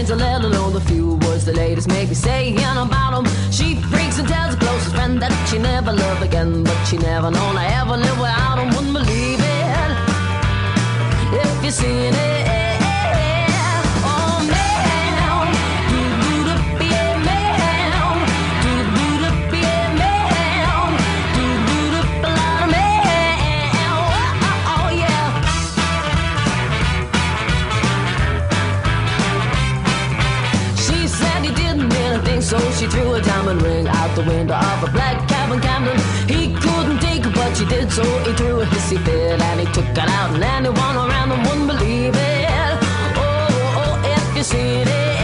stranger, let alone the few words the ladies make me saying about them. She freaks and tells her closest friend that she never loved again, but she never known I ever lived without them. Wouldn't believe it if you seen it. So she threw a diamond ring out the window of a black cab in Camden. He couldn't take her, but she did, so he threw a hissy fit and he took it out, and anyone around them wouldn't believe it. Oh, oh, if you seen it.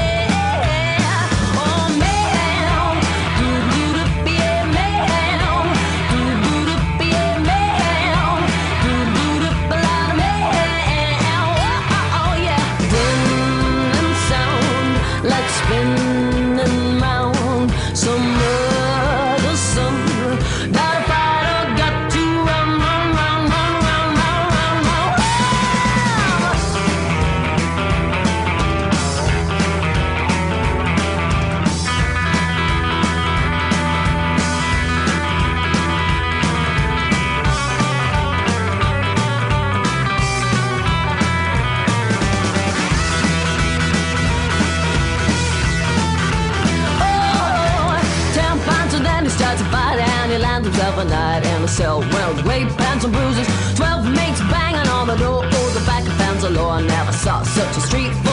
Himself a night in a cell, well, weight, pants and bruises, 12 mates banging on the door. Oh, the back of fans alone, I never saw such a street.